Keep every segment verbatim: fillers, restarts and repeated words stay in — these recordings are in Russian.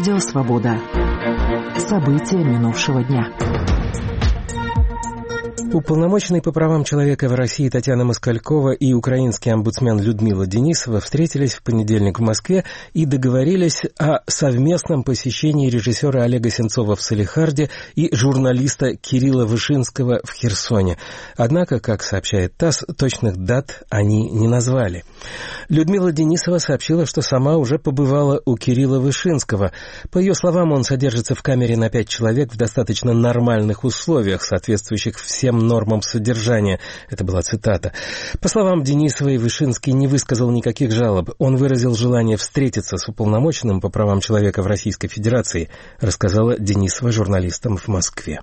Радио «Свобода». События минувшего дня. Уполномоченный по правам человека в России Татьяна Москалькова и украинский омбудсмен Людмила Денисова встретились в понедельник в Москве и договорились о совместном посещении режиссера Олега Сенцова в Салехарде и журналиста Кирилла Вышинского в Херсоне. Однако, как сообщает ТАСС, точных дат они не назвали. Людмила Денисова сообщила, что сама уже побывала у Кирилла Вышинского. По ее словам, он содержится в камере на пять человек в достаточно нормальных условиях, соответствующих всем нормам содержания. Это была цитата. По словам Денисовой, Вышинский не высказал никаких жалоб. Он выразил желание встретиться с уполномоченным по правам человека в Российской Федерации, рассказала Денисова журналистам в Москве.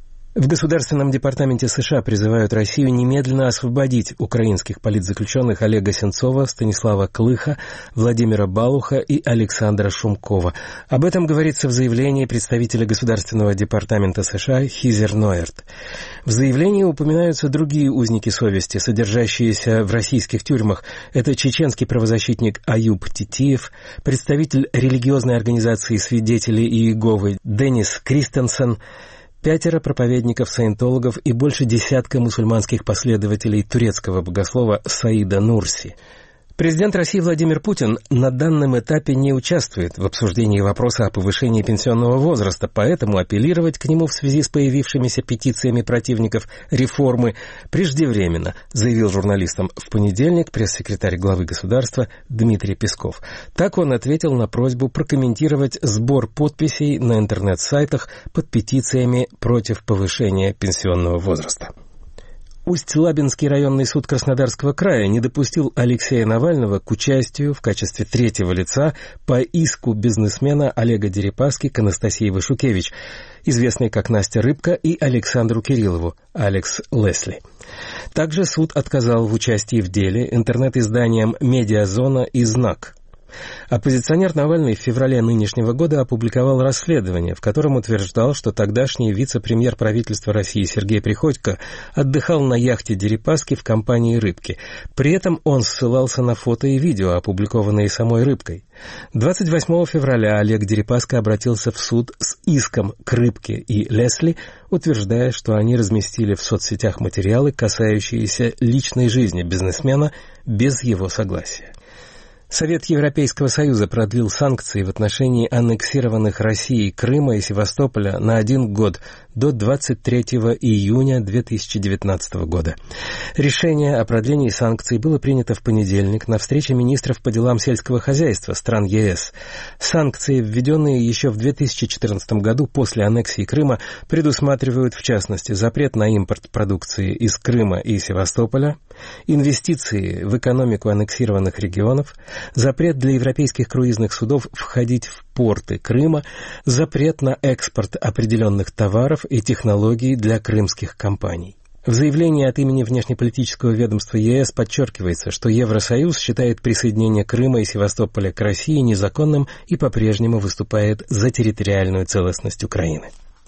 В Государственном департаменте США призывают Россию немедленно освободить украинских политзаключенных Олега Сенцова, Станислава Клыха, Владимира Балуха и Александра Шумкова. Об этом говорится в заявлении представителя Государственного департамента США Хизер Нойерт. В заявлении упоминаются другие узники совести, содержащиеся в российских тюрьмах. Это чеченский правозащитник Аюб Титиев, представитель религиозной организации «Свидетели Иеговы» Деннис Кристенсен, пятеро проповедников-саентологов и больше десятка мусульманских последователей турецкого богослова Саида Нурси. Президент России Владимир Путин на данном этапе не участвует в обсуждении вопроса о повышении пенсионного возраста, поэтому апеллировать к нему в связи с появившимися петициями противников реформы преждевременно, заявил журналистам в понедельник пресс-секретарь главы государства Дмитрий Песков. Так он ответил на просьбу прокомментировать сбор подписей на интернет-сайтах под петициями против повышения пенсионного возраста. Усть-Лабинский районный суд Краснодарского края не допустил Алексея Навального к участию в качестве третьего лица по иску бизнесмена Олега Дерипаски к Анастасии Вышукевич, известной как Настя Рыбка, и Александру Кириллову, Алекс Лесли. Также суд отказал в участии в деле интернет-изданиям «Медиазона» и «Знак». Оппозиционер Навальный в феврале нынешнего года опубликовал расследование, в котором утверждал, что тогдашний вице-премьер правительства России Сергей Приходько отдыхал на яхте Дерипаски в компании «Рыбки». При этом он ссылался на фото и видео, опубликованные самой «Рыбкой». двадцать восьмого февраля Олег Дерипаска обратился в суд с иском к «Рыбке» и Лесли, утверждая, что они разместили в соцсетях материалы, касающиеся личной жизни бизнесмена, без его согласия. Совет Европейского Союза продлил санкции в отношении аннексированных Россией Крыма и Севастополя на один год до двадцать третьего июня две тысячи девятнадцатого года. Решение о продлении санкций было принято в понедельник на встрече министров по делам сельского хозяйства стран ЕС. Санкции, введенные еще в две тысячи четырнадцатом году после аннексии Крыма, предусматривают, в частности, запрет на импорт продукции из Крыма и Севастополя, инвестиции в экономику аннексированных регионов, запрет для европейских круизных судов входить в порты Крыма, запрет на экспорт определенных товаров и технологий для крымских компаний. В заявлении от имени внешнеполитического ведомства ЕС подчеркивается, что Евросоюз считает присоединение Крыма и Севастополя к России незаконным и по-прежнему выступает за территориальную целостность Украины.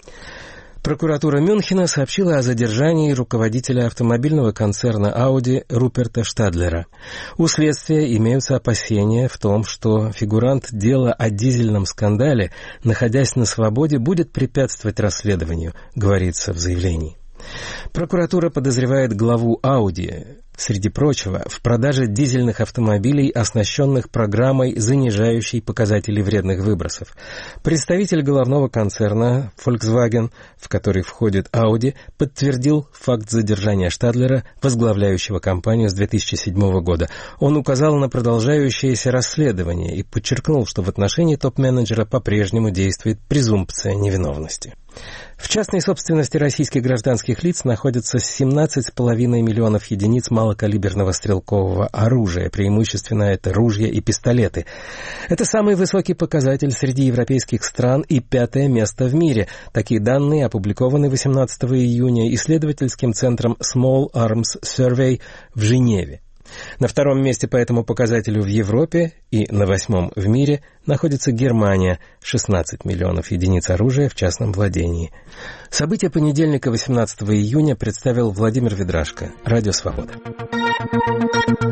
Прокуратура Мюнхена сообщила о задержании руководителя автомобильного концерна Audi Руперта Штадлера. У следствия имеются опасения в том, что фигурант дела о дизельном скандале, находясь на свободе, будет препятствовать расследованию, говорится в заявлении. Прокуратура подозревает главу Audi, среди прочего, в продаже дизельных автомобилей, оснащенных программой, занижающей показатели вредных выбросов. Представитель головного концерна Volkswagen, в который входит Audi, подтвердил факт задержания Штадлера, возглавляющего компанию с две тысячи седьмого года. Он указал на продолжающееся расследование и подчеркнул, что в отношении топ-менеджера по-прежнему действует презумпция невиновности. В частной собственности российских гражданских лиц находятся семнадцать с половиной миллионов единиц малокалиберного стрелкового оружия, преимущественно это ружья и пистолеты. Это самый высокий показатель среди европейских стран и пятое место в мире. Такие данные опубликованы восемнадцатого июня исследовательским центром Small Arms Survey в Женеве. На втором месте по этому показателю в Европе и на восьмом в мире находится Германия, шестнадцать миллионов единиц оружия в частном владении. События понедельника, восемнадцатого июня, представил Владимир Ведрашко, Радио «Свобода».